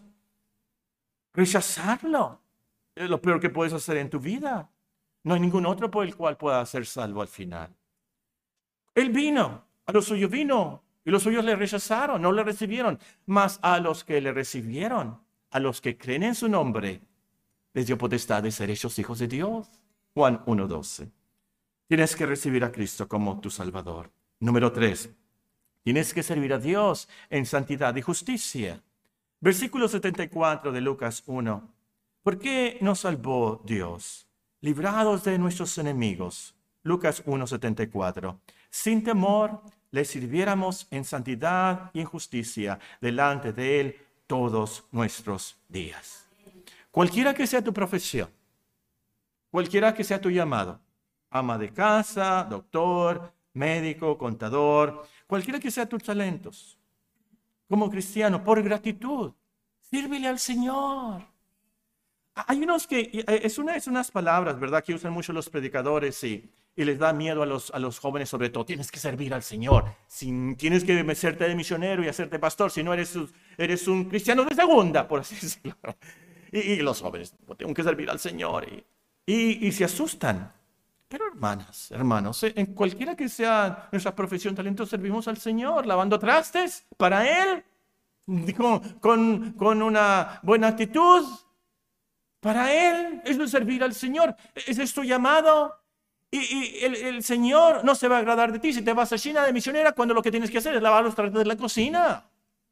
Rechazarlo es lo peor que puedes hacer en tu vida. No hay ningún otro por el cual puedas ser salvo al final. Él vino, a los suyos vino, y los suyos le rechazaron, no le recibieron. Mas a los que le recibieron, a los que creen en su nombre, les dio potestad de ser hechos hijos de Dios. Juan uno doce. Tienes que recibir a Cristo como tu Salvador. Número tres. Tienes que servir a Dios en santidad y justicia. Versículo setenta y cuatro de Lucas uno. ¿Por qué nos salvó Dios? Librados de nuestros enemigos. Lucas uno setenta y cuatro. Sin temor le sirviéramos en santidad y en justicia delante de Él todos nuestros días. Cualquiera que sea tu profesión, cualquiera que sea tu llamado, ama de casa, doctor, médico, contador, cualquiera que sea tus talentos, como cristiano, por gratitud, sírvele al Señor. Hay unos que, es, una, es unas palabras, ¿verdad?, que usan mucho los predicadores y, y les da miedo a los, a los jóvenes, sobre todo. Tienes que servir al Señor. Si, tienes que hacerte de misionero y hacerte pastor, si no eres, eres un cristiano de segunda, por así decirlo. Y, y los jóvenes, tengo que servir al Señor. Y, y, y se asustan. Pero hermanas, hermanos, en cualquiera que sea nuestra profesión, talento, servimos al Señor, lavando trastes para Él, con, con, con una buena actitud. Para Él, eso es servir al Señor. Ese es tu llamado. Y, y el, el Señor no se va a agradar de ti si te vas a China de misionera cuando lo que tienes que hacer es lavar los trastes de la cocina.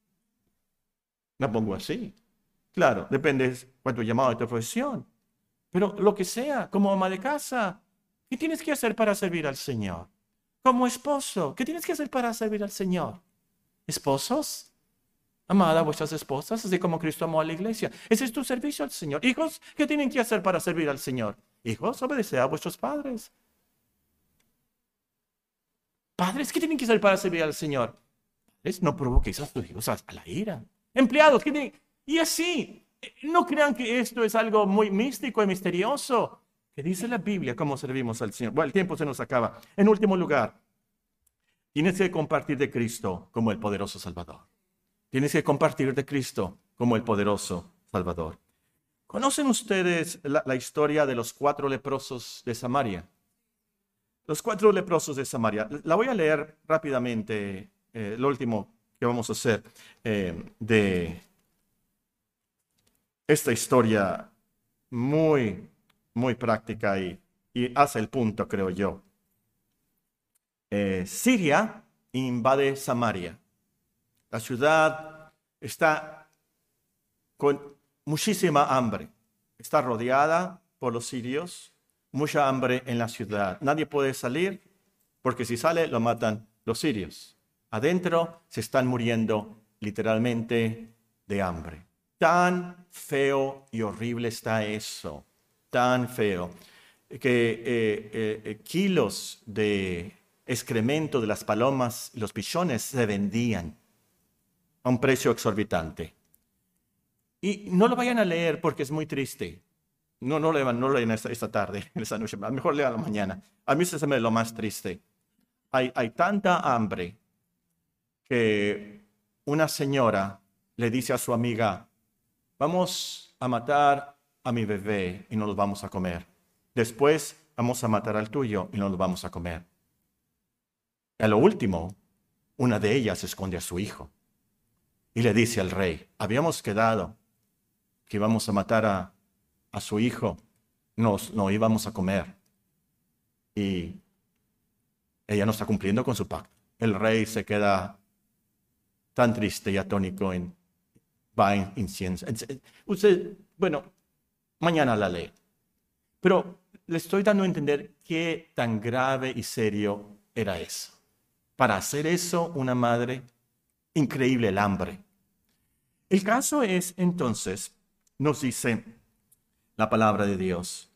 La pongo así. Claro, depende de cuál tu llamado de tu profesión. Pero lo que sea, como ama de casa, ¿qué tienes que hacer para servir al Señor? Como esposo, ¿qué tienes que hacer para servir al Señor? ¿Esposos? Amad a vuestras esposas, así como Cristo amó a la iglesia. Ese es tu servicio al Señor. Hijos, ¿qué tienen que hacer para servir al Señor? Hijos, obedeced a vuestros padres. Padres, ¿qué tienen que hacer para servir al Señor? Padres, no provoquéis a sus hijos a la ira. Empleados, ¿qué tienen? Y así, no crean que esto es algo muy místico y misterioso. ¿Qué dice la Biblia cómo servimos al Señor? Bueno, el tiempo se nos acaba. En último lugar, tienes que compartir de Cristo como el poderoso Salvador. Tienes que compartir de Cristo como el poderoso Salvador. ¿Conocen ustedes la, la historia de los cuatro leprosos de Samaria? Los cuatro leprosos de Samaria. La voy a leer rápidamente, eh, lo último que vamos a hacer eh, de esta historia muy muy práctica y, y hace el punto, creo yo. Eh, Siria invade Samaria. La ciudad está con muchísima hambre. Está rodeada por los sirios, mucha hambre en la ciudad. Nadie puede salir porque si sale lo matan los sirios. Adentro se están muriendo literalmente de hambre. Tan feo y horrible está eso, tan feo, que eh, eh, eh, kilos de excremento de las palomas y los pichones se vendían a un precio exorbitante. Y no lo vayan a leer porque es muy triste. No, no lo lean, no lo lean esta, esta tarde, esta noche. A lo mejor leanlo mañana. A mí se me lo más triste. Hay, hay tanta hambre que una señora le dice a su amiga, vamos a matar a mi bebé y no los vamos a comer. Después vamos a matar al tuyo y no los vamos a comer. Y a lo último, una de ellas esconde a su hijo y le dice al rey, habíamos quedado que íbamos a matar a, a su hijo, nos no íbamos a comer. Y ella no está cumpliendo con su pacto. El rey se queda tan triste y atónico en va en incienso. Usted, bueno, mañana la lee. Pero le estoy dando a entender qué tan grave y serio era eso. Para hacer eso, una madre, increíble el hambre. El caso es, entonces, nos dice la palabra de Dios.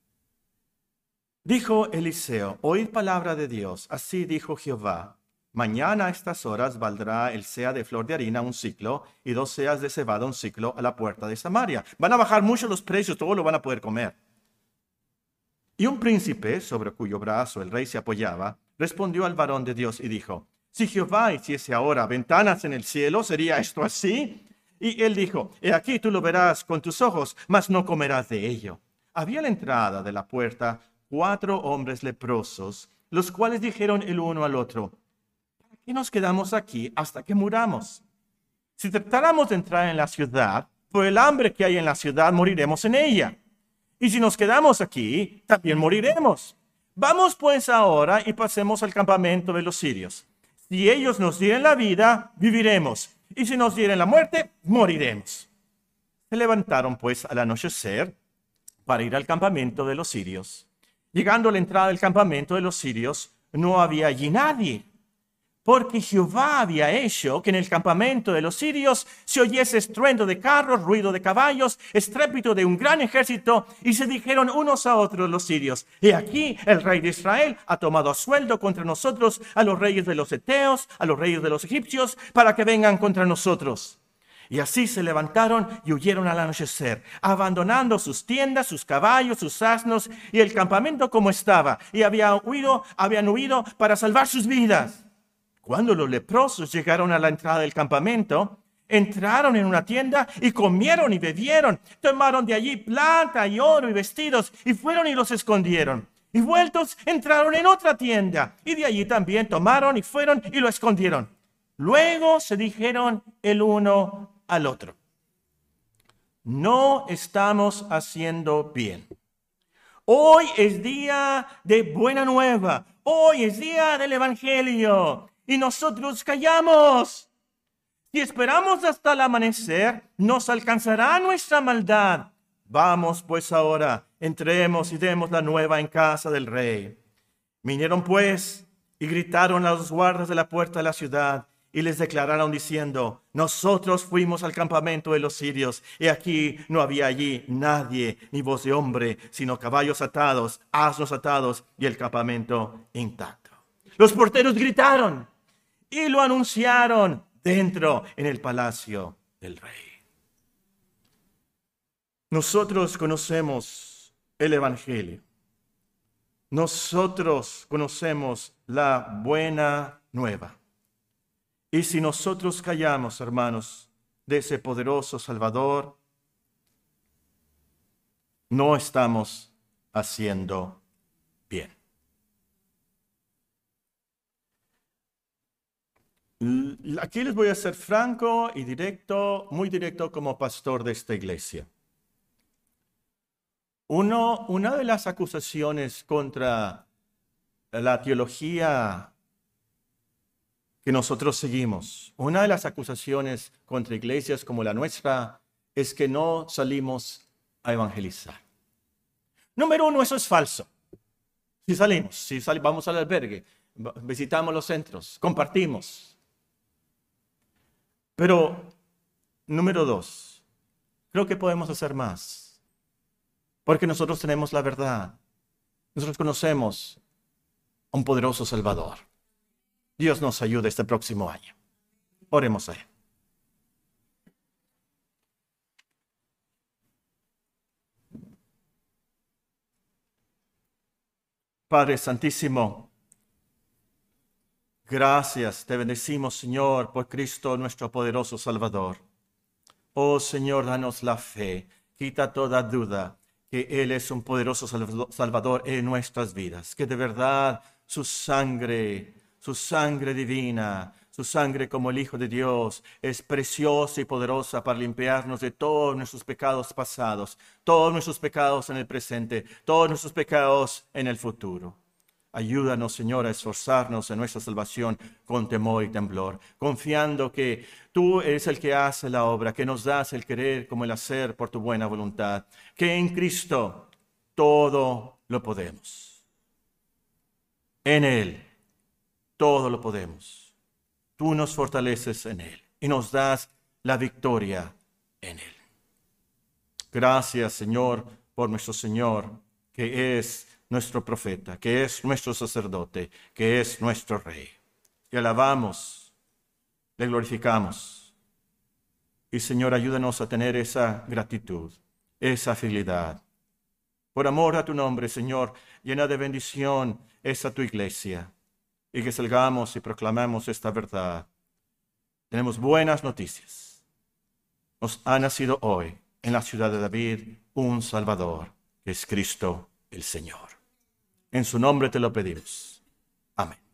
Dijo Eliseo, oíd palabra de Dios, así dijo Jehová. Mañana a estas horas valdrá el seah de flor de harina un ciclo y dos seas de cebada un ciclo a la puerta de Samaria. Van a bajar mucho los precios, todo lo van a poder comer. Y un príncipe, sobre cuyo brazo el rey se apoyaba, respondió al varón de Dios y dijo, si Jehová hiciese ahora ventanas en el cielo, ¿sería esto así? Y él dijo, he aquí tú lo verás con tus ojos, mas no comerás de ello. Había a la entrada de la puerta cuatro hombres leprosos, los cuales dijeron el uno al otro, ¿para qué nos quedamos aquí hasta que muramos? Si tratáramos de entrar en la ciudad, por el hambre que hay en la ciudad, moriremos en ella. Y si nos quedamos aquí, también moriremos. Vamos pues ahora y pasemos al campamento de los sirios. Si ellos nos dieren la vida, viviremos. Y si nos dieren la muerte, moriremos. Se levantaron pues al anochecer para ir al campamento de los sirios. Llegando a la entrada del campamento de los sirios, no había allí nadie, porque Jehová había hecho que en el campamento de los sirios se oyese estruendo de carros, ruido de caballos, estrépito de un gran ejército, y se dijeron unos a otros los sirios, he aquí el rey de Israel ha tomado a sueldo contra nosotros a los reyes de los heteos, a los reyes de los egipcios, para que vengan contra nosotros. Y así se levantaron y huyeron al anochecer, abandonando sus tiendas, sus caballos, sus asnos y el campamento como estaba, y habían huido, habían huido para salvar sus vidas. Cuando los leprosos llegaron a la entrada del campamento, entraron en una tienda y comieron y bebieron. Tomaron de allí plata y oro y vestidos y fueron y los escondieron. Y vueltos entraron en otra tienda y de allí también tomaron y fueron y lo escondieron. Luego se dijeron el uno al otro, no estamos haciendo bien. Hoy es día de buena nueva. Hoy es día del evangelio. Y nosotros callamos. Si esperamos hasta el amanecer, nos alcanzará nuestra maldad. Vamos pues ahora, entremos y demos la nueva en casa del rey. Vinieron pues y gritaron a los guardas de la puerta de la ciudad y les declararon diciendo, nosotros fuimos al campamento de los sirios y aquí no había allí nadie, ni voz de hombre, sino caballos atados, asnos atados y el campamento intacto. Los porteros gritaron y lo anunciaron dentro en el palacio del rey. Nosotros conocemos el evangelio. Nosotros conocemos la buena nueva. Y si nosotros callamos, hermanos, de ese poderoso Salvador, no estamos haciendo bien. Aquí les voy a ser franco y directo, muy directo como pastor de esta iglesia. Uno, una de las acusaciones contra la teología que nosotros seguimos, una de las acusaciones contra iglesias como la nuestra es que no salimos a evangelizar. Número uno, eso es falso. Si salimos, si sal, vamos al albergue, visitamos los centros, compartimos. Pero, número dos, creo que podemos hacer más. Porque nosotros tenemos la verdad. Nosotros conocemos a un poderoso Salvador. Dios nos ayude este próximo año. Oremos a Él. Padre Santísimo, gracias, te bendecimos, Señor, por Cristo, nuestro poderoso Salvador. Oh Señor, danos la fe, quita toda duda que Él es un poderoso Salvador en nuestras vidas, que de verdad su sangre, su sangre divina, su sangre como el Hijo de Dios es preciosa y poderosa para limpiarnos de todos nuestros pecados pasados, todos nuestros pecados en el presente, todos nuestros pecados en el futuro. Ayúdanos, Señor, a esforzarnos en nuestra salvación con temor y temblor, confiando que tú eres el que hace la obra, que nos das el querer como el hacer por tu buena voluntad, que en Cristo todo lo podemos. En Él todo lo podemos. Tú nos fortaleces en Él y nos das la victoria en Él. Gracias, Señor, por nuestro Señor, que es nuestro profeta, que es nuestro sacerdote, que es nuestro Rey. Le alabamos, le glorificamos. Y, Señor, ayúdanos a tener esa gratitud, esa fidelidad. Por amor a tu nombre, Señor, llena de bendición esa tu iglesia. Y que salgamos y proclamamos esta verdad. Tenemos buenas noticias. Nos ha nacido hoy en la ciudad de David un Salvador, que es Cristo el Señor. En su nombre te lo pedimos. Amén.